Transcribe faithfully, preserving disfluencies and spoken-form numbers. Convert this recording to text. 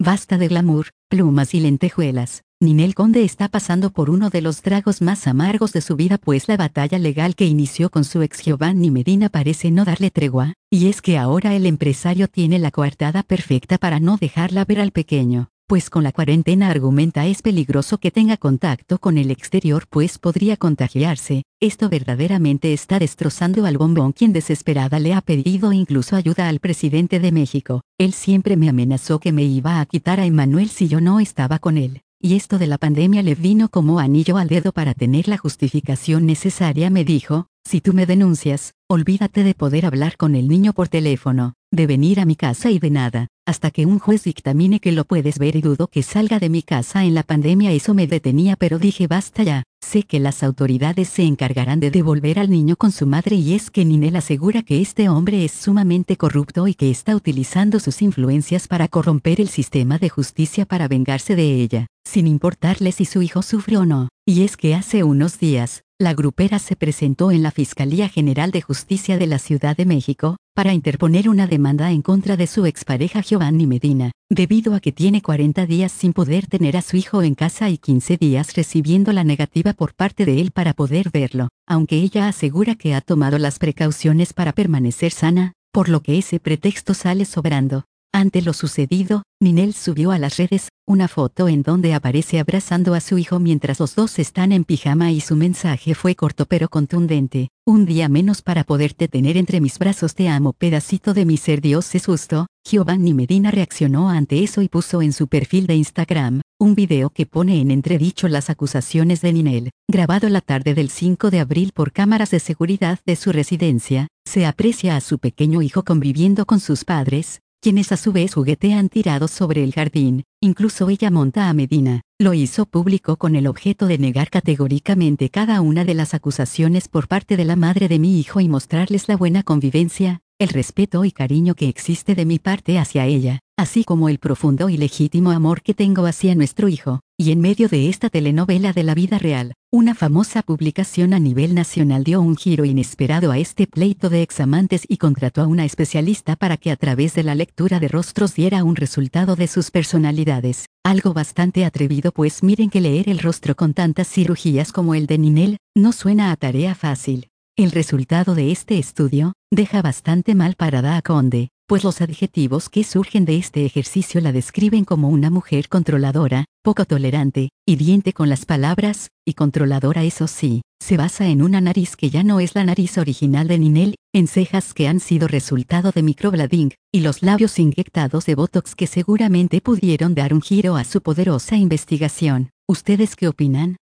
Basta de glamour, plumas y lentejuelas. Ninel Conde está pasando por uno de los tragos más amargos de su vida, pues la batalla legal que inició con su ex Giovanni Medina parece no darle tregua, y es que ahora el empresario tiene la coartada perfecta para no dejarla ver al pequeño, pues con la cuarentena argumenta es peligroso que tenga contacto con el exterior pues podría contagiarse. Esto verdaderamente está destrozando al bombón, quien desesperada le ha pedido incluso ayuda al presidente de México. Él siempre me amenazó que me iba a quitar a Emmanuel si yo no estaba con él. Y esto de la pandemia le vino como anillo al dedo. Para tener la justificación necesaria me dijo, si tú me denuncias, olvídate de poder hablar con el niño por teléfono, de venir a mi casa y de nada, hasta que un juez dictamine que lo puedes ver, y dudo que salga de mi casa en la pandemia. Eso me detenía, pero dije basta ya. Sé que las autoridades se encargarán de devolver al niño con su madre, y es que Ninel asegura que este hombre es sumamente corrupto y que está utilizando sus influencias para corromper el sistema de justicia para vengarse de ella, sin importarle si su hijo sufre o no. Y es que hace unos días, la grupera se presentó en la Fiscalía General de Justicia de la Ciudad de México, para interponer una demanda en contra de su expareja Giovanni Medina, debido a que tiene cuarenta días sin poder tener a su hijo en casa y quince días recibiendo la negativa por parte de él para poder verlo, aunque ella asegura que ha tomado las precauciones para permanecer sana, por lo que ese pretexto sale sobrando. Ante lo sucedido, Ninel subió a las redes una foto en donde aparece abrazando a su hijo mientras los dos están en pijama, y su mensaje fue corto pero contundente: un día menos para poderte tener entre mis brazos, te amo, pedacito de mi ser, Dios es justo. Giovanni Medina reaccionó ante eso y puso en su perfil de Instagram un video que pone en entredicho las acusaciones de Ninel. Grabado la tarde del cinco de abril por cámaras de seguridad de su residencia, se aprecia a su pequeño hijo conviviendo con sus padres, quienes a su vez juguetean tirados sobre el jardín. Incluso ella monta a Medina. Lo hizo público con el objeto de negar categóricamente cada una de las acusaciones por parte de la madre de mi hijo y mostrarles la buena convivencia, el respeto y cariño que existe de mi parte hacia ella, así como el profundo y legítimo amor que tengo hacia nuestro hijo. Y en medio de esta telenovela de la vida real, una famosa publicación a nivel nacional dio un giro inesperado a este pleito de examantes y contrató a una especialista para que a través de la lectura de rostros diera un resultado de sus personalidades. Algo bastante atrevido, pues miren que leer el rostro con tantas cirugías como el de Ninel no suena a tarea fácil. El resultado de este estudio deja bastante mal parada a Conde, pues los adjetivos que surgen de este ejercicio la describen como una mujer controladora, poco tolerante, hiriente con las palabras, y controladora. Eso sí, se basa en una nariz que ya no es la nariz original de Ninel, en cejas que han sido resultado de microblading, y los labios inyectados de Botox que seguramente pudieron dar un giro a su poderosa investigación. ¿Ustedes qué opinan?